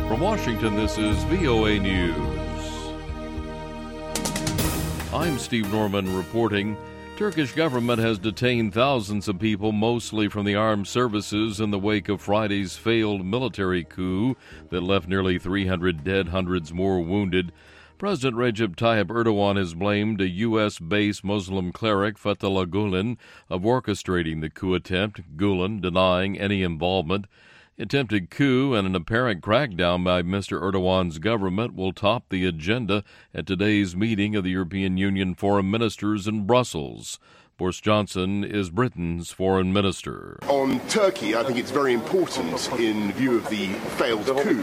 From Washington, this is VOA News. I'm Steve Norman reporting. Turkish government has detained thousands of people, mostly from the armed services, in the wake of Friday's failed military coup that left nearly 300 dead, hundreds more wounded. President Recep Tayyip Erdogan has blamed a U.S.-based Muslim cleric, Fethullah Gulen, of orchestrating the coup attempt, Gulen denying any involvement. The attempted coup and an apparent crackdown by Mr. Erdogan's government will top the agenda at today's meeting of the European Union foreign ministers in Brussels. Boris Johnson is Britain's foreign minister. On Turkey, I think it's very important, in view of the failed coup,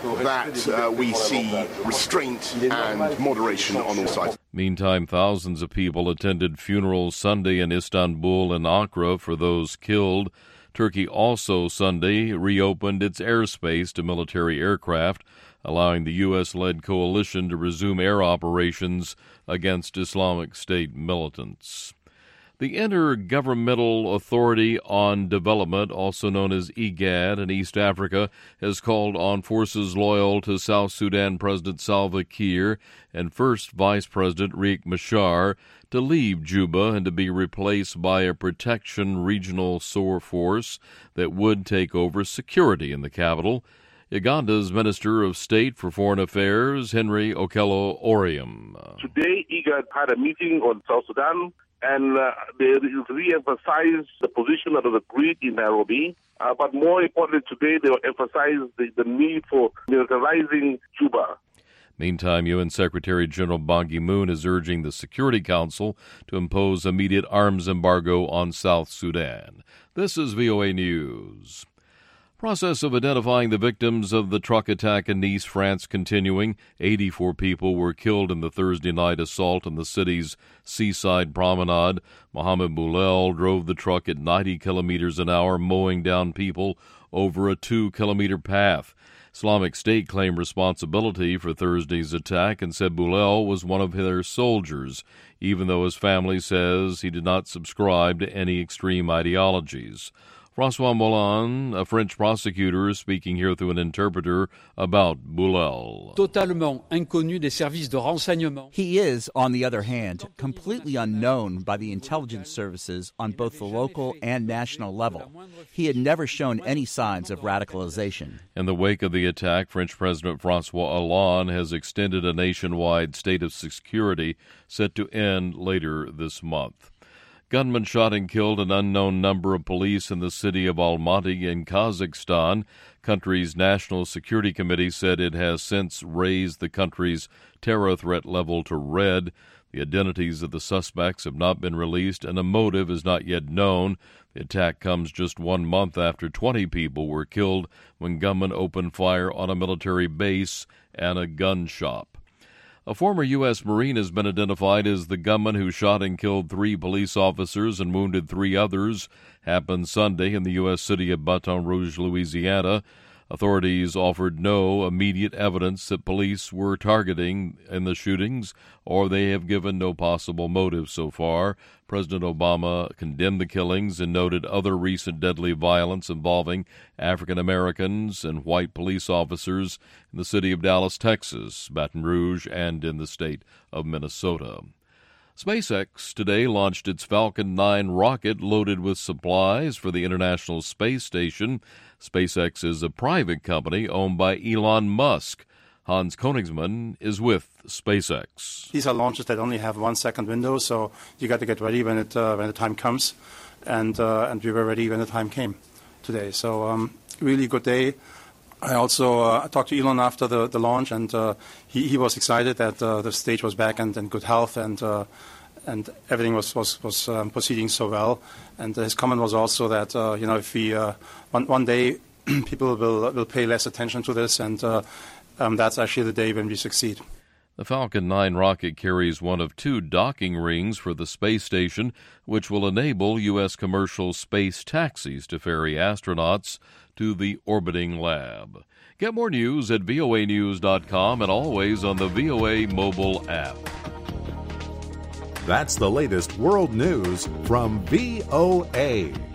that we see restraint and moderation on all sides. Meantime, thousands of people attended funerals Sunday in Istanbul and Ankara for those killed. Turkey also Sunday reopened its airspace to military aircraft, allowing the U.S.-led coalition to resume air operations against Islamic State militants. The Intergovernmental Authority on Development, also known as IGAD in East Africa, has called on forces loyal to South Sudan President Salva Kiir and First Vice President Riek Machar to leave Juba and to be replaced by a protection regional force that would take over security in the capital. Uganda's Minister of State for Foreign Affairs, Henry Okello Oryem. Today, IGAD had a meeting on South Sudan, and they re-emphasized the position that was agreed in Nairobi. But more importantly, today they emphasized the need for militarizing Juba. Meantime, UN Secretary General Ban Ki-moon is urging the Security Council to impose immediate arms embargo on South Sudan. This is VOA News. Process of identifying the victims of the truck attack in Nice, France, continuing. 84 people were killed in the Thursday night assault on the city's seaside promenade. Mohamed Boulel drove the truck at 90 kilometers an hour, mowing down people over a 2-kilometer path. Islamic State claimed responsibility for Thursday's attack and said Boulel was one of their soldiers, even though his family says he did not subscribe to any extreme ideologies. François Moulin, a French prosecutor, is speaking here through an interpreter about Boulel. Totalement inconnu des services de renseignement. He is, on the other hand, completely unknown by the intelligence services on both the local and national level. He had never shown any signs of radicalization. In the wake of the attack, French President François Hollande has extended a nationwide state of security set to end later this month. Gunmen shot and killed an unknown number of police in the city of Almaty in Kazakhstan. Country's National Security Committee said it has since raised the country's terror threat level to red. The identities of the suspects have not been released, and a motive is not yet known. The attack comes just 1 month after 20 people were killed when gunmen opened fire on a military base and a gun shop. A former U.S. Marine has been identified as the gunman who shot and killed 3 police officers and wounded 3 others. Happened Sunday in the U.S. city of Baton Rouge, Louisiana. Authorities offered no immediate evidence that police were targeting in the shootings, or they have given no possible motive so far. President Obama condemned the killings and noted other recent deadly violence involving African Americans and white police officers in the city of Dallas, Texas, Baton Rouge, and in the state of Minnesota. SpaceX today launched its Falcon 9 rocket loaded with supplies for the International Space Station. SpaceX is a private company owned by Elon Musk. Hans Koenigsmann is with SpaceX. These are launches that only have 1 second window, so you got to get ready when the time comes, and we were ready when the time came today. So really good day. I also talked to Elon after the launch, and he was excited that the stage was back and in good health, and everything was proceeding so well. And his comment was also that if we one day people will pay less attention to this, and that's actually the day when we succeed. The Falcon 9 rocket carries one of 2 docking rings for the space station, which will enable U.S. commercial space taxis to ferry astronauts to the orbiting lab. Get more news at voanews.com and always on the VOA mobile app. That's the latest world news from VOA.